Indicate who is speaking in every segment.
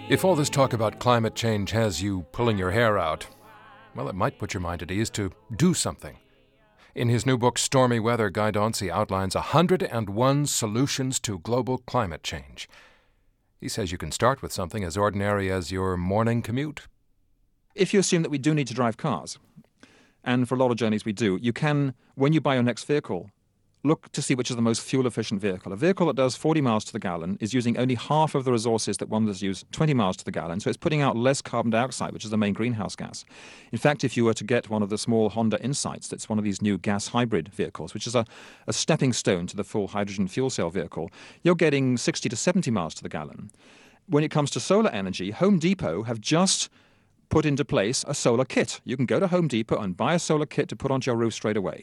Speaker 1: If all this talk about climate change has you pulling your hair out, well, it might put your mind at ease to do something. In his new book, Stormy Weather, Guy Dauncey outlines 101 solutions to global climate change. He says you can start with something as ordinary as your morning commute.
Speaker 2: If you assume that we do need to drive cars, and for a lot of journeys we do, you can, when you buy your next vehicle, look to see which is the most fuel-efficient vehicle. A vehicle that does 40 miles to the gallon is using only half of the resources that one that uses 20 miles to the gallon, so it's putting out less carbon dioxide, which is the main greenhouse gas. In fact, if you were to get one of the small Honda Insights, that's one of these new gas hybrid vehicles, which is a stepping stone to the full hydrogen fuel cell vehicle, you're getting 60 to 70 miles to the gallon. When it comes to solar energy, Home Depot have just put into place a solar kit. You can go to Home Depot and buy a solar kit to put onto your roof straight away.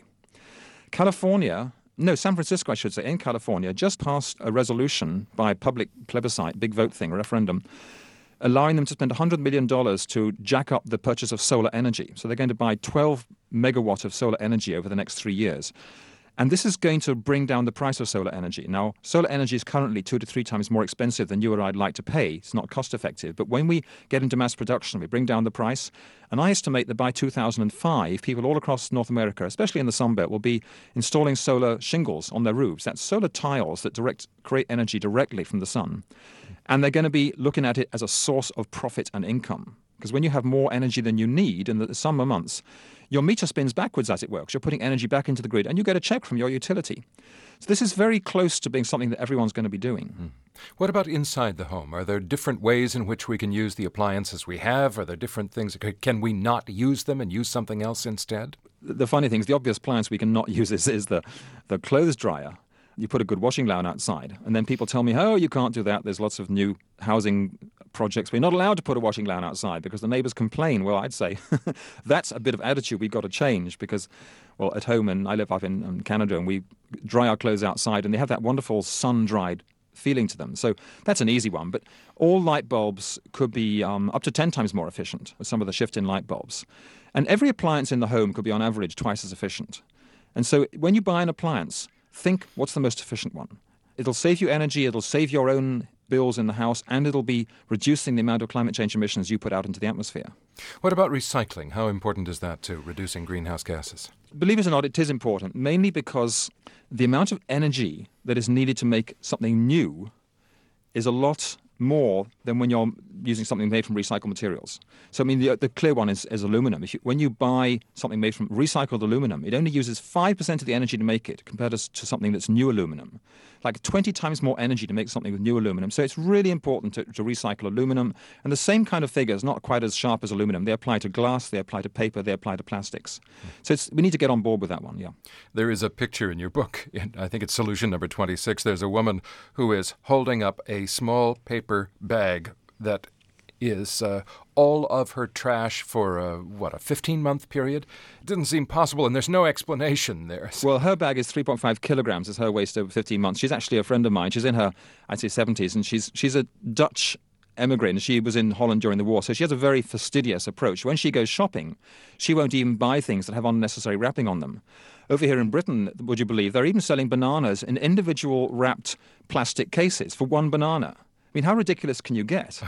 Speaker 2: San Francisco, I should say, in California, just passed a resolution by public plebiscite, big vote thing, a referendum, allowing them to spend $100 million to jack up the purchase of solar energy. So they're going to buy 12 megawatt of solar energy over the next 3 years. And this is going to bring down the price of solar energy. Now, solar energy is currently 2 to 3 times more expensive than you or I'd like to pay. It's not cost effective. But when we get into mass production, we bring down the price. And I estimate that by 2005, people all across North America, especially in the Sunbelt, will be installing solar shingles on their roofs. That's solar tiles that create energy directly from the sun. And they're going to be looking at it as a source of profit and income. Because when you have more energy than you need in the summer months, your meter spins backwards as it works. You're putting energy back into the grid, and you get a check from your utility. So this is very close to being something that everyone's going to be doing.
Speaker 1: What about inside the home? Are there different ways in which we can use the appliances we have? Are there different things? Can we not use them and use something else instead?
Speaker 2: The funny thing is the obvious appliance we can not use is the clothes dryer. You put a good washing line outside, and then people tell me, oh, you can't do that. There's lots of new housing projects. We're not allowed to put a washing line outside because the neighbors complain. Well, I'd say that's a bit of attitude we've got to change because, well, at home, and I live up in Canada, and we dry our clothes outside, and they have that wonderful sun-dried feeling to them. So that's an easy one. But all light bulbs could be up to 10 times more efficient with some of the shift in light bulbs. And every appliance in the home could be, on average, twice as efficient. And so when you buy an appliance, think, what's the most efficient one? It'll save you energy, it'll save your own bills in the house, and it'll be reducing the amount of climate change emissions you put out into the atmosphere.
Speaker 1: What about recycling? How important is that to reducing greenhouse gases?
Speaker 2: Believe it or not, it is important, mainly because the amount of energy that is needed to make something new is a lot more than when you're using something made from recycled materials. So, I mean, the clear one is aluminum. When you buy something made from recycled aluminum, it only uses 5% of the energy to make it compared to something that's new aluminum. Like 20 times more energy to make something with new aluminum. So it's really important to recycle aluminum. And the same kind of figures, not quite as sharp as aluminum, they apply to glass, they apply to paper, they apply to plastics. So we need to get on board with that one, yeah.
Speaker 1: There is a picture in your book, I think it's solution number 26. There's a woman who is holding up a small paper bag that is all of her trash for a 15-month period? It didn't seem possible, and there's no explanation there.
Speaker 2: Well, her bag is 3.5 kilograms is her waste over 15 months. She's actually a friend of mine. She's in her, I'd say, 70s, and she's a Dutch immigrant. She was in Holland during the war, so she has a very fastidious approach. When she goes shopping, she won't even buy things that have unnecessary wrapping on them. Over here in Britain, would you believe, they're even selling bananas in individual wrapped plastic cases for one banana. I mean, how ridiculous can you get?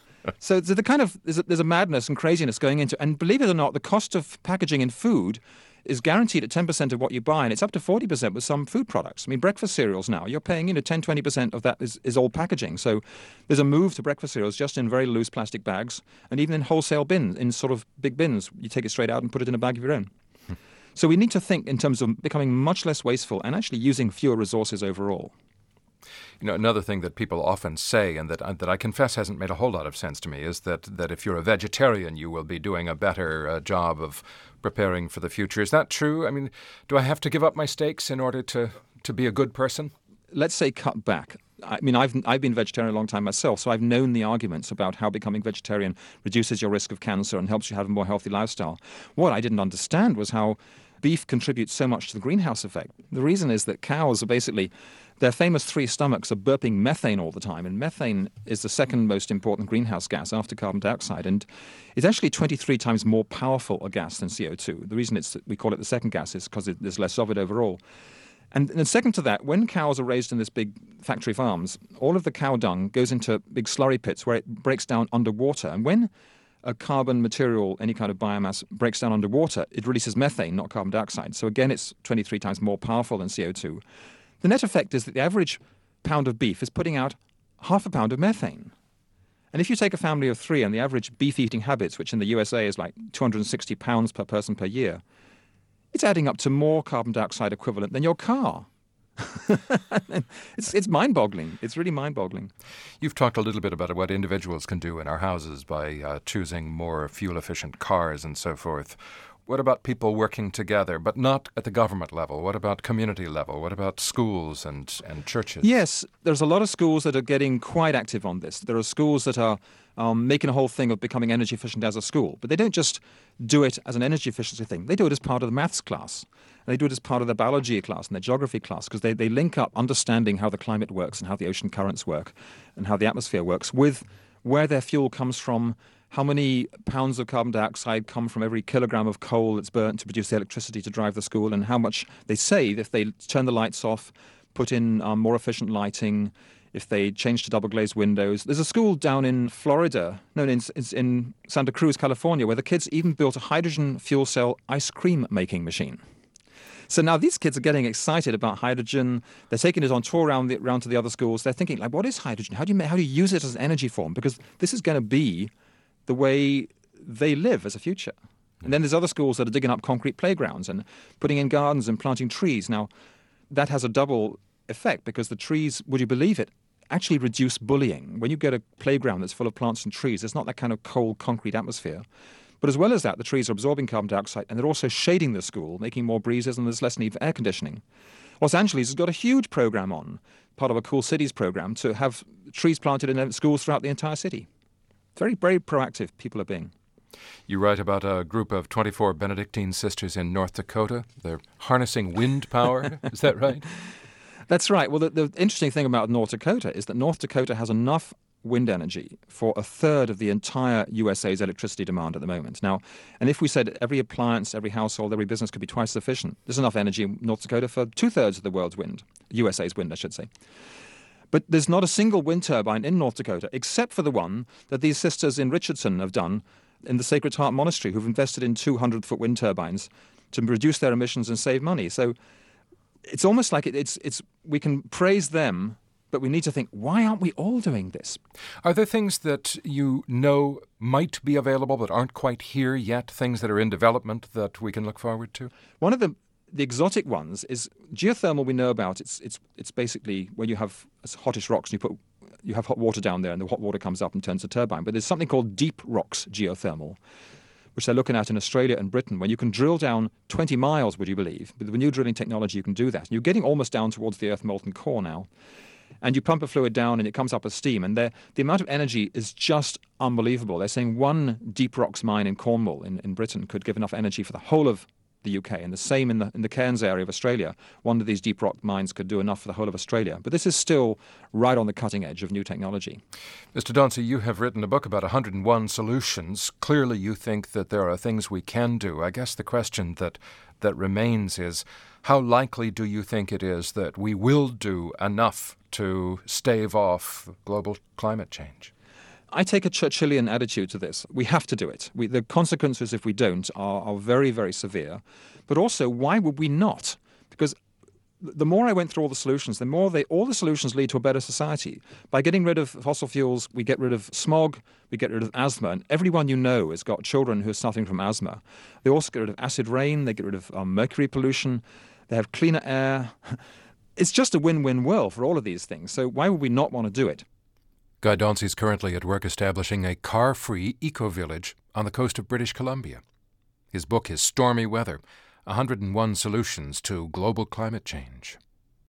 Speaker 2: So there's a madness and craziness going into, and believe it or not, the cost of packaging in food is guaranteed at 10% of what you buy, and it's up to 40% with some food products. I mean, breakfast cereals now, you're paying 10-20% of that is all packaging. So there's a move to breakfast cereals just in very loose plastic bags, and even in wholesale bins, in sort of big bins. You take it straight out and put it in a bag of your own. So we need to think in terms of becoming much less wasteful and actually using fewer resources overall.
Speaker 1: You know, another thing that people often say, and that I confess hasn't made a whole lot of sense to me, is that if you're a vegetarian, you will be doing a better job of preparing for the future. Is that true? I mean, do I have to give up my steaks in order to be a good person?
Speaker 2: Let's say cut back. I mean, I've been vegetarian a long time myself, so I've known the arguments about how becoming vegetarian reduces your risk of cancer and helps you have a more healthy lifestyle. What I didn't understand was how beef contributes so much to the greenhouse effect. The reason is that cows are basically, their famous 3 stomachs are burping methane all the time, and methane is the second most important greenhouse gas after carbon dioxide, and it's actually 23 times more powerful a gas than CO2. The reason we call it the second gas is because there's less of it overall. And second to that, when cows are raised in this big factory farms, all of the cow dung goes into big slurry pits where it breaks down underwater. And when a carbon material, any kind of biomass, breaks down underwater, it releases methane, not carbon dioxide. So again, it's 23 times more powerful than CO2. The net effect is that the average pound of beef is putting out half a pound of methane. And if you take a family of 3 and the average beef eating habits, which in the USA is like 260 pounds per person per year, it's adding up to more carbon dioxide equivalent than your car. It's mind-boggling. It's really mind-boggling.
Speaker 1: You've talked a little bit about what individuals can do in our houses by choosing more fuel-efficient cars and so forth. What about people working together, but not at the government level? What about community level? What about schools and churches?
Speaker 2: Yes, there's a lot of schools that are getting quite active on this. There are schools that are making a whole thing of becoming energy efficient as a school. But they don't just do it as an energy efficiency thing. They do it as part of the maths class. And they do it as part of their biology class and their geography class, because they link up understanding how the climate works and how the ocean currents work and how the atmosphere works with where their fuel comes from, how many pounds of carbon dioxide come from every kilogram of coal that's burnt to produce the electricity to drive the school, and how much they save if they turn the lights off, put in more efficient lighting, if they change to double-glazed windows. There's a school down in Florida, it's in Santa Cruz, California, where the kids even built a hydrogen fuel cell ice cream making machine. So now these kids are getting excited about hydrogen. They're taking it on tour around to the other schools. They're thinking, like, what is hydrogen? How do you use it as an energy form? Because this is going to be the way they live as a future. And then there's other schools that are digging up concrete playgrounds and putting in gardens and planting trees. Now, that has a double effect, because the trees, would you believe it, actually reduce bullying. When you get a playground that's full of plants and trees, it's not that kind of cold concrete atmosphere. But as well as that, the trees are absorbing carbon dioxide, and they're also shading the school, making more breezes, and there's less need for air conditioning. Los Angeles has got a huge program on, part of a Cool Cities program, to have trees planted in schools throughout the entire city. Very, very proactive people are being.
Speaker 1: You write about a group of 24 Benedictine sisters in North Dakota. They're harnessing wind power. Is that right?
Speaker 2: That's right. Well, the interesting thing about North Dakota is that North Dakota has enough wind energy for a third of the entire USA's electricity demand at the moment. Now, and if we said every appliance, every household, every business could be twice as efficient, there's enough energy in North Dakota for 2/3 of the world's wind, USA's wind, I should say. But there's not a single wind turbine in North Dakota, except for the one that these sisters in Richardson have done in the Sacred Heart Monastery, who've invested in 200-foot wind turbines to reduce their emissions and save money. So it's almost like it's we can praise them, but we need to think, why aren't we all doing this?
Speaker 1: Are there things that you know might be available but aren't quite here yet, things that are in development that we can look forward to?
Speaker 2: One of the exotic ones is geothermal. We know about it's basically when you have hottish rocks and you have hot water down there, and the hot water comes up and turns a turbine. But there's something called deep rocks geothermal, which they're looking at in Australia and Britain, when you can drill down 20 miles, would you believe? With the new drilling technology, you can do that. You're getting almost down towards the Earth molten core now. And you pump a fluid down and it comes up as steam. And the amount of energy is just unbelievable. They're saying one deep rocks mine in Cornwall in Britain could give enough energy for the whole of the UK, and the same in the Cairns area of Australia. One of these deep rock mines could do enough for the whole of Australia. But this is still right on the cutting edge of new technology.
Speaker 1: Mr. Dauncey, you have written a book about 101 solutions. Clearly you think that there are things we can do. I guess the question that remains is, how likely do you think it is that we will do enough to stave off global climate change?
Speaker 2: I take a Churchillian attitude to this. We have to do it. The consequences, if we don't, are very, very severe. But also, why would we not? Because the more I went through all the solutions, the more all the solutions lead to a better society. By getting rid of fossil fuels, we get rid of smog, we get rid of asthma. And everyone you know has got children who are suffering from asthma. They also get rid of acid rain, they get rid of mercury pollution, they have cleaner air. It's just a win-win world for all of these things. So why would we not want to do it?
Speaker 1: Guy Dauncey is currently at work establishing a car-free eco-village on the coast of British Columbia. His book is Stormy Weather, 101 Solutions to Global Climate Change.